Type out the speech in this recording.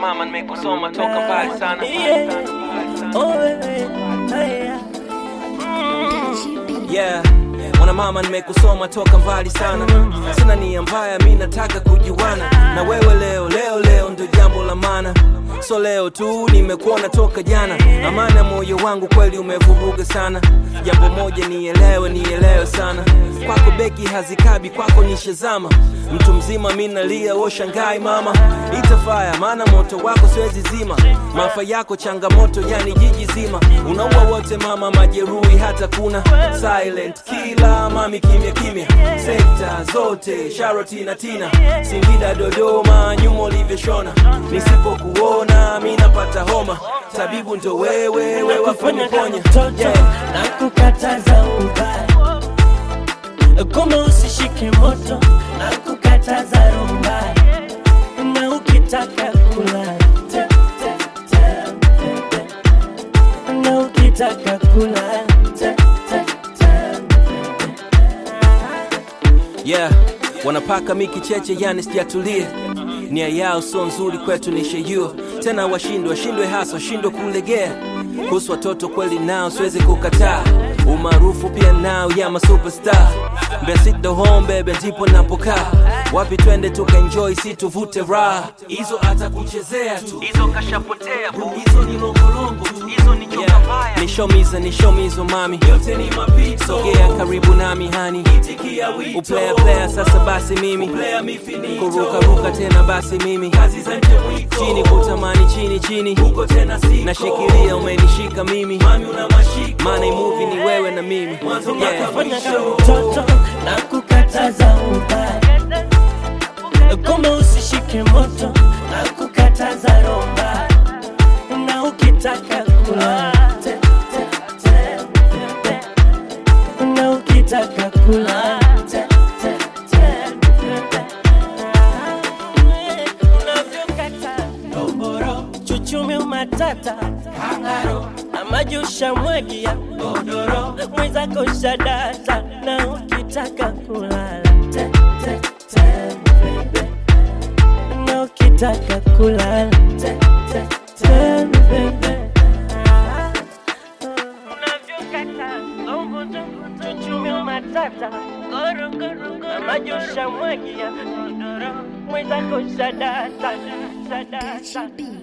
mama nimekusoma toka mbali sana. Yeah, mwana mama nimekusoma toka mbali sana. Sina nia mbaya, mimi nataka kujuana na wewe leo ndio jambo la maana. So leo tu nimekuona toka jana, amana moyo wangu kweli umevuruga sana. Jambo moja nielewe sana, kwako beki hazikabi, kwako nishazama. Mtu mzima mimi nalia, wewe shangai mama. Itafaya maana moto wako siwezi zima, maafa yako changamoto yani jiji zima. Unaua wote mama, majeruhi hata kuna silent killer mami, kimya sekta zote Sharoti na Tina, Singida Dodoma, nyuma ulivyoshona. Nisipokuona mimi napata homa, tabibu ndo wewe wafanya ponya. Na kukataza ubaya, kama usishike moto. Na kukataza rumba, na ukitaka kula na ukitaka kula. Yeah, wanapaka miki cheche yani sijatulie. Nia yao so nzuri kwetu nishejua. Tena washindwe hasa washindwe kulegea. Kuhusu watoto kweli nao siwezi kukataa. Umaarufu pia nao ya ma superstar. Sit the home baby ndipo napokaa. Wapi twende tukaenjoy si tuvute raha. Hizo hata kuchezea tu, hizo kashapotea bu. Hizo ni longolongo tu, hizo ni nyoka mbaya. Nishomizo mami, yote ni mapito. Sogea karibu nami hani, itikia wito. Uplaya sasa basi mimi, kuruka tena basi mimi. Kazi za nje mwiko, chini kutamani chini. Huko tena siko, nashikilia umenishika mimi. Mami una mashiko, maana movie ni wewe na mimi. Fanya kama mtoto na kukataza ubaya, kama usishike moto. Na kukataza rumba, na ukitaka kula na ukitaka kula. Unavyokata doboro, chuchumi umatata kangaro, na majusha mwagia godoro. Mwenzako shadata, na ukitaka kulala na ukitaka kulala unavyokata chuchumi umatata goro na majusha mwagia godoro. Mwenzako shadata.